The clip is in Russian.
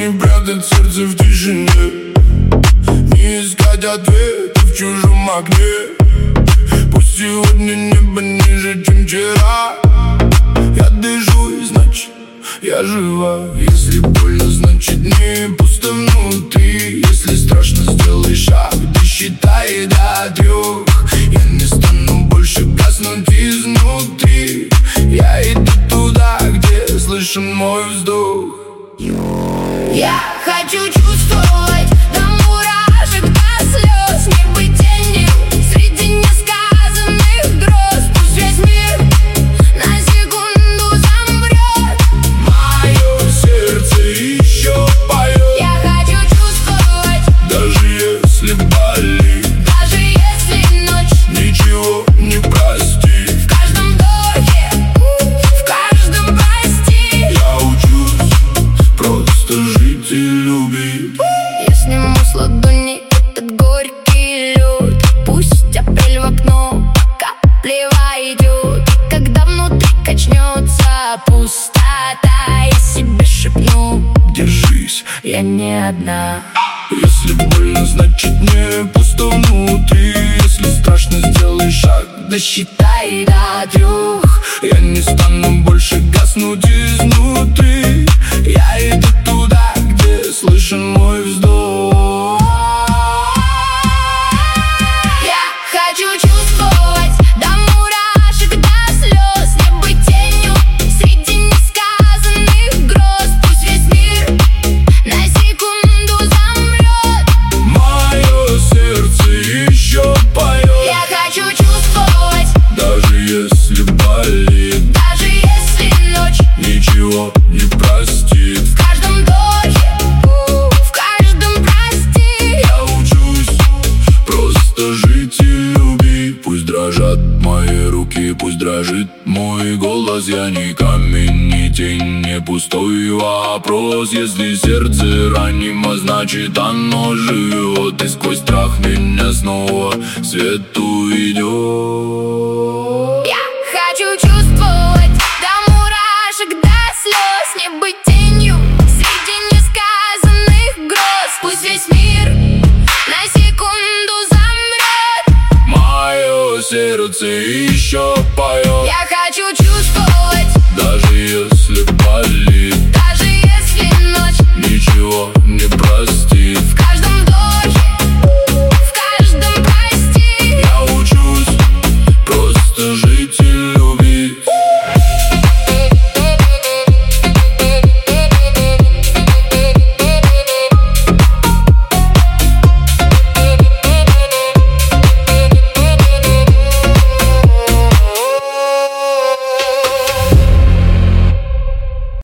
не прятать сердце в тишине, не искать ответы в чужом окне. Пусть сегодня небо ниже, чем вчера. Я дышу, и значит я жива. Если больно, значит не пусто внутри. Если страшно, сделай шаг, досчитай до 3. Я не стану больше гаснуть изнутри. Я иду туда, где слышен мой вздох. Я хочу чувствовать до мурашек, до слез, не быть тенью среди несказанных гроз. Пусть весь мир на секунду замрет, мое сердце еще поет. я хочу чувствовать, даже если болит, даже если ночь ничего не простит. в каждом вдохе, в каждом прости. Я учусь просто жить и любить. Я сниму с ладони этот горький лед. Пусть апрель в окно по капле войдет. Когда внутри качнется пустота, я себе шепну: Держись, я не одна. если больно, значит не пусто внутри. Если страшно, сделай шаг, Досчитай до 3. я не стану больше гаснуть изнутри. Я иду туда, где слышен мой вздох. Я хочу чувствовать до мурашек, до слез, не быть тенью среди несказанных гроз. Пусть весь мир на секунду замрет, Мое сердце еще поет. я хочу чувствовать, Даже если болит, даже если ночь ничего не простит. в каждом вдохе, в каждом прости. Я учусь просто жить и любить. Пусть дрожат мои руки, пусть дрожит мой голос. Я не камень, не тень, не пустой вопрос. Если сердце ранимо, значит оно живет. И сквозь страх меня снова свет уйдет.